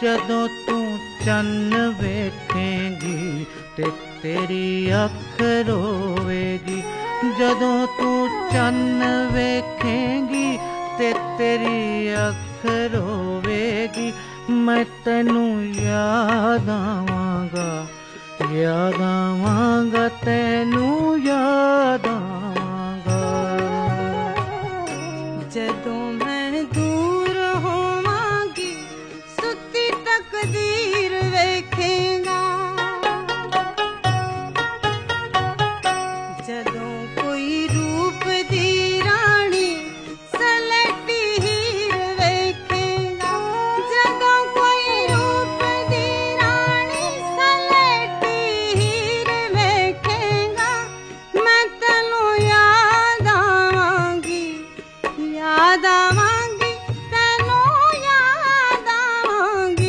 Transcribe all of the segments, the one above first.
जदों तू चन्न वेखेंगी ते तेरी अख रोवेगी। जदों तू चन्न वेखेंगी ते तेरी अख रोवेगी। मैं तैनू याद आवांगा, याद आवांगा, तैनू याद आवांगा। जदों मैं दूर होवांगी सुती तकदीर वेखेगा। जदों कोई रूप दी रानी सलटी हीर वेखेगा। जदों कोई रूप दी रानी सलटी हीर वेखेगा। मैं तैनू याद आवांगी, याद आवांगी, तैनू याद आवांगी।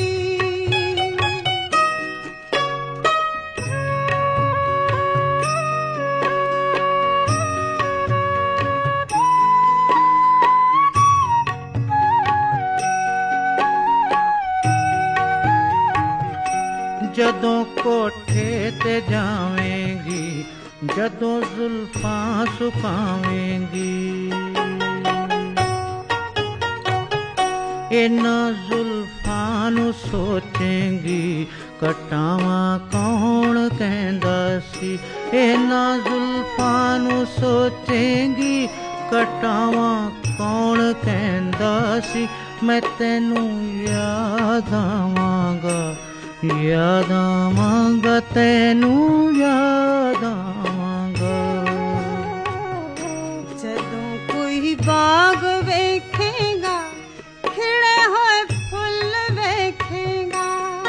जदों कोठे ते जावेंगी, जदों जुल्फां सुकावेंगी। इन्हां जुल्फां नू सोचेंगी कटावां कौन कहंदा सी। इन्हां जुल्फां नू सोचेंगी कटावां कौन कहंदा सी। मैं तैनू याद आवांगा, याद आवांगा, तैनू याद आवांगा। जदों कोई बाग वेखेगा खिड़े होए फुल वेखेगा।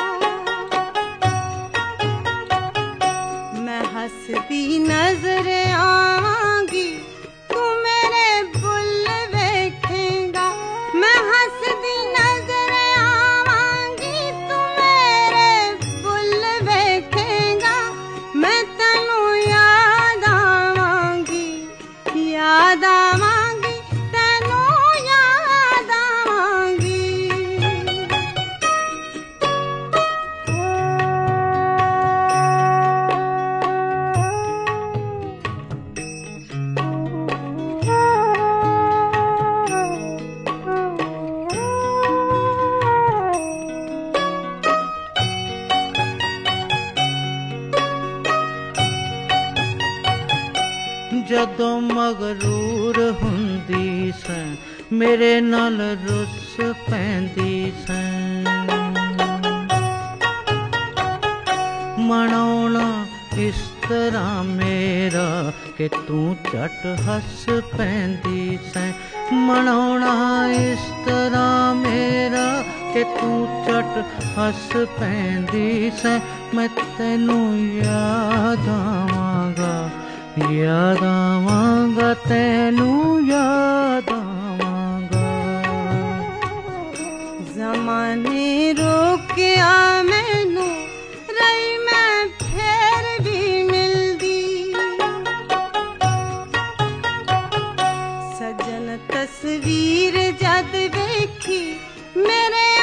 मैं हसदी नजर आवांगी तू मेरे बुल वेखेगा। मैं हसदी नजर आवांगी तू मेरे बुल वेखेगा। मैं तैनू याद आवांगी, याद आवांगी, तैनू याद आवांगी। जदों मगरूर हुंदी सैं मेरे नाल रुस पैंदी सैं। मनाउणा इस तरह मेरा कि तू झट हस पैंदी सैं। मनाउणा इस तरह मेरा कि तू झट हस पैंदी सैं। मैं तैनू याद आवांगा, याद आवांगा, तैनू याद आवांगा। ज़माने रोकिया मैनू रही मैं फेर भी मिलदी। सजन तस्वीर जद वेखी मेरे